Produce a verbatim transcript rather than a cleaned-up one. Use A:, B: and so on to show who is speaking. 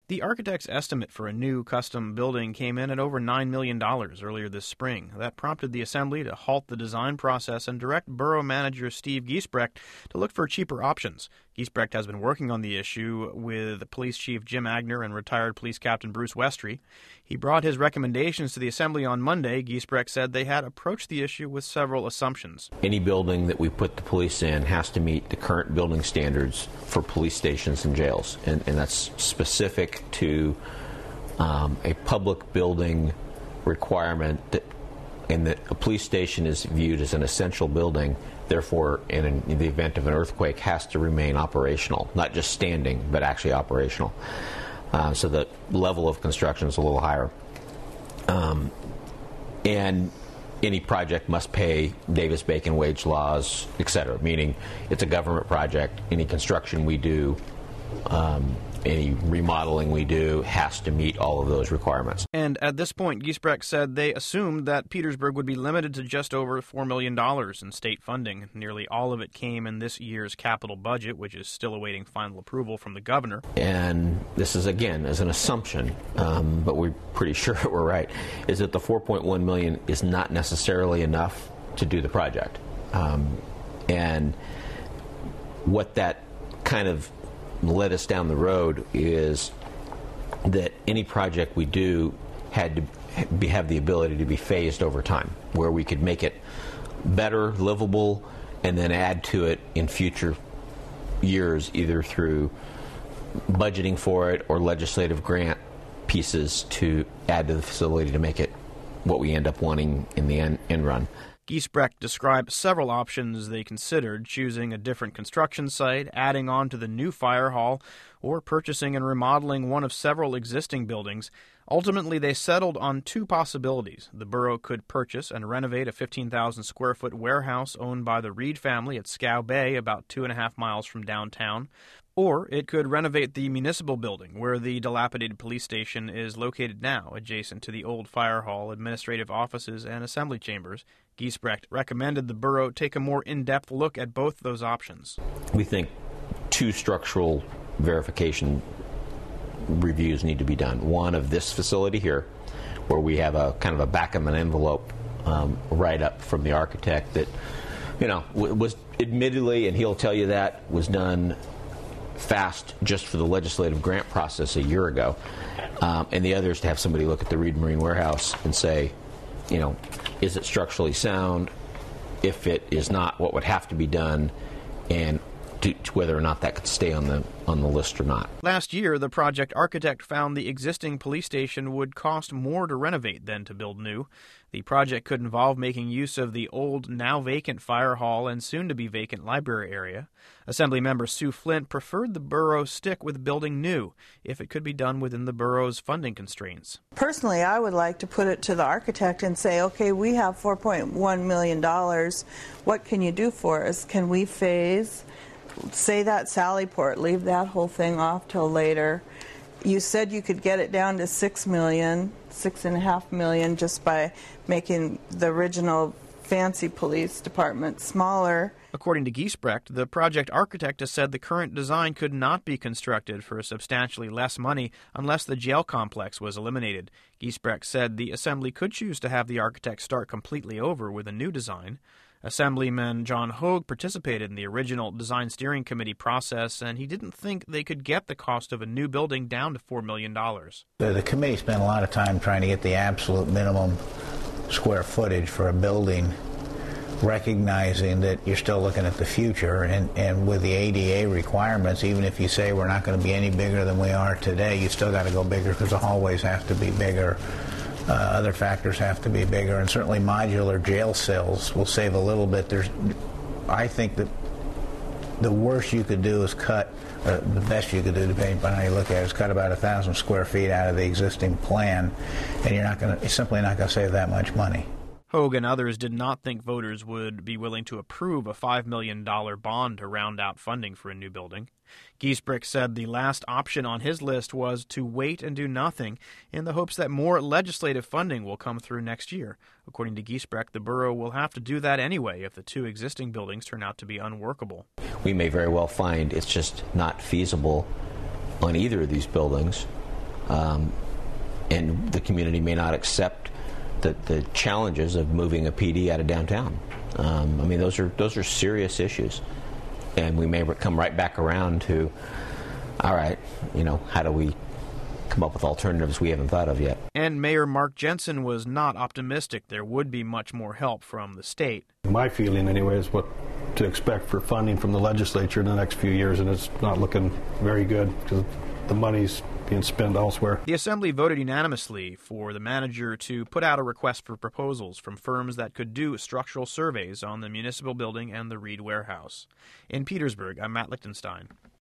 A: The architect's estimate for a new custom building came in at over nine million dollars earlier this spring. That prompted the Assembly to halt the design process and direct Borough Manager Steve Giesbrecht to look for cheaper options. Giesbrecht has been working on the issue with Police Chief Jim Agner and retired Police Captain Bruce Westry. He brought his recommendations to the Assembly on Monday. Giesbrecht said they had approached the issue with several assumptions.
B: Any building that we put the police in has to meet the current building standards for police stations and jails, and, and that's specific to um, a public building requirement, that, and that a police station is viewed as an essential building, therefore in, an, in the event of an earthquake has to remain operational, not just standing but actually operational. Uh, so the level of construction is a little higher. Um, and any project must pay Davis-Bacon wage laws, et cetera, meaning it's a government project. Any construction we do, um, any remodeling we do has to meet all of those requirements.
A: And at this point, Giesbrecht said they assumed that Petersburg would be limited to just over four million dollars in state funding. Nearly all of it came in this year's capital budget, which is still awaiting final approval from the governor.
B: And this is, again, as an assumption, um, but we're pretty sure we're right, is that the four point one million dollars is not necessarily enough to do the project. Um, and what that kind of led us down the road is that any project we do had to be, have the ability to be phased over time, where we could make it better, livable, and then add to it in future years, either through budgeting for it or legislative grant pieces to add to the facility to make it what we end up wanting in the end, end run.
A: Giesbrecht described several options they considered, choosing a different construction site, adding on to the new fire hall, or purchasing and remodeling one of several existing buildings. Ultimately, they settled on two possibilities. The borough could purchase and renovate a fifteen thousand square foot warehouse owned by the Reed family at Scow Bay, about two and a half miles from downtown. Or it could renovate the municipal building, where the dilapidated police station is located now, adjacent to the old fire hall, administrative offices, and assembly chambers. Giesbrecht recommended the borough take a more in-depth look at both those options.
B: We think two structural verification reviews need to be done. One of this facility here, where we have a kind of a back of an envelope um, write-up from the architect that, you know, was admittedly, and he'll tell you that, was done fast just for the legislative grant process a year ago. Um, and the other is to have somebody look at the Reed Marine Warehouse and say, you know, is it structurally sound? If it is not, what would have to be done, and to, to whether or not that could stay on the on the list or not.
A: Last year, the project architect found the existing police station would cost more to renovate than to build new. The project could involve making use of the old, now vacant fire hall and soon-to-be vacant library area. Assemblymember Sue Flint preferred the borough stick with building new, if it could be done within the borough's funding constraints.
C: Personally, I would like to put it to the architect and say, okay, we have four point one million dollars. What can you do for us? Can we phase? Say that Sallyport, leave that whole thing off till later. You said you could get it down to six million, six and a half million, just by making the original fancy police department smaller.
A: According to Giesbrecht, the project architect has said the current design could not be constructed for substantially less money unless the jail complex was eliminated. Giesbrecht said the Assembly could choose to have the architect start completely over with a new design. Assemblyman John Hogue participated in the original Design Steering Committee process, and he didn't think they could get the cost of a new building down to four million dollars.
D: The, the committee spent a lot of time trying to get the absolute minimum square footage for a building, recognizing that you're still looking at the future, and, and with the A D A requirements, even if you say we're not going to be any bigger than we are today, you still got to go bigger because the hallways have to be bigger. Uh, other factors have to be bigger, and certainly modular jail cells will save a little bit. There's, I think that the worst you could do is cut, uh, the best you could do, depending on how you look at it, is cut about a thousand square feet out of the existing plan, and you're not going to, you're simply not going to save that much money.
A: Hogue and others did not think voters would be willing to approve a five million dollars bond to round out funding for a new building. Giesbrecht said the last option on his list was to wait and do nothing in the hopes that more legislative funding will come through next year. According to Giesbrecht, the borough will have to do that anyway if the two existing buildings turn out to be unworkable.
B: We may very well find it's just not feasible on either of these buildings Um, and the community may not accept the, the challenges of moving a P D out of downtown. Um, I mean, those are those are serious issues, and we may come right back around to, all right, you know, how do we come up with alternatives we haven't thought of yet?
A: And Mayor Mark Jensen was not optimistic there would be much more help from the state.
E: My feeling, anyway, is what to expect for funding from the legislature in the next few years, and it's not looking very good because the money's being spent elsewhere.
A: The Assembly voted unanimously for the manager to put out a request for proposals from firms that could do structural surveys on the municipal building and the Reed warehouse. In Petersburg, I'm Matt Lichtenstein.